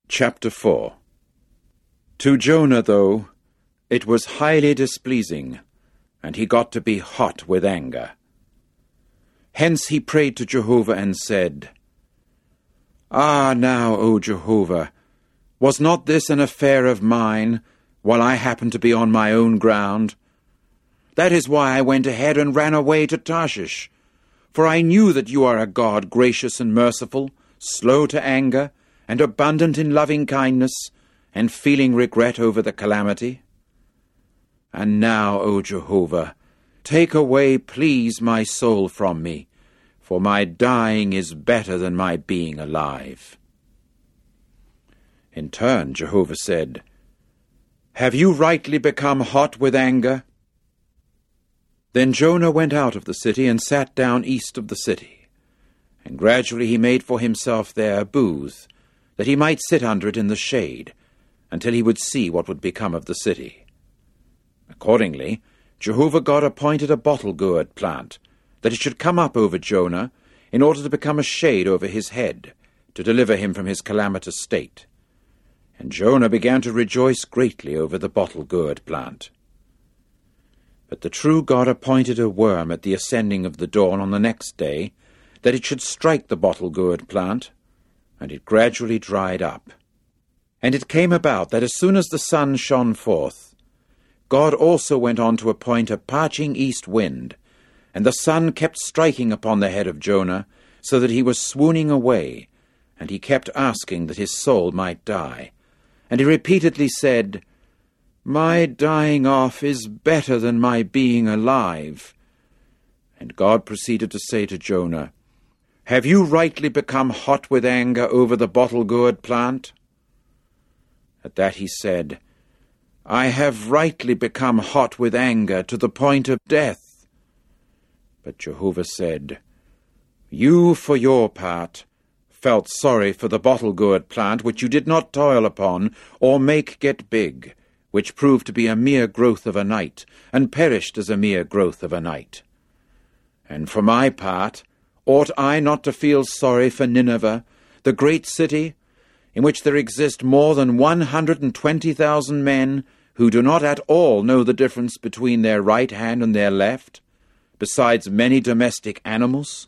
Chapter 4. To Jonah, though, it was highly displeasing, and he got to be hot with anger. Hence he prayed to Jehovah and said, Ah, now, O Jehovah, was not this an affair of mine, while I happened to be on my own ground? That is why I went ahead and ran away to Tarshish, for I knew that you are a God gracious and merciful, slow to anger, and abundant in loving kindness, and feeling regret over the calamity. And now, O Jehovah, take away, please, my soul from me, for my dying is better than my being alive. In turn, Jehovah said, Have you rightly become hot with anger? Then Jonah went out of the city and sat down east of the city, and gradually he made for himself there a booth, that he might sit under it in the shade, until he would see what would become of the city. Accordingly, Jehovah God appointed a bottle-gourd plant, that it should come up over Jonah, in order to become a shade over his head, to deliver him from his calamitous state. And Jonah began to rejoice greatly over the bottle-gourd plant. But the true God appointed a worm at the ascending of the dawn on the next day, that it should strike the bottle-gourd plant, and it gradually dried up. And it came about that as soon as the sun shone forth, God also went on to appoint a parching east wind, and the sun kept striking upon the head of Jonah, so that he was swooning away, and he kept asking that his soul might die. And he repeatedly said, My dying off is better than my being alive. And God proceeded to say to Jonah, Have you rightly become hot with anger over the bottle-gourd plant? At that he said, I have rightly become hot with anger to the point of death. But Jehovah said, You, for your part, felt sorry for the bottle-gourd plant, which you did not toil upon, or make get big, which proved to be a mere growth of a night, and perished as a mere growth of a night. And for my part, ought I not to feel sorry for Nineveh, the great city, in which there exist more than 120,000 men, who do not at all know the difference between their right hand and their left, besides many domestic animals?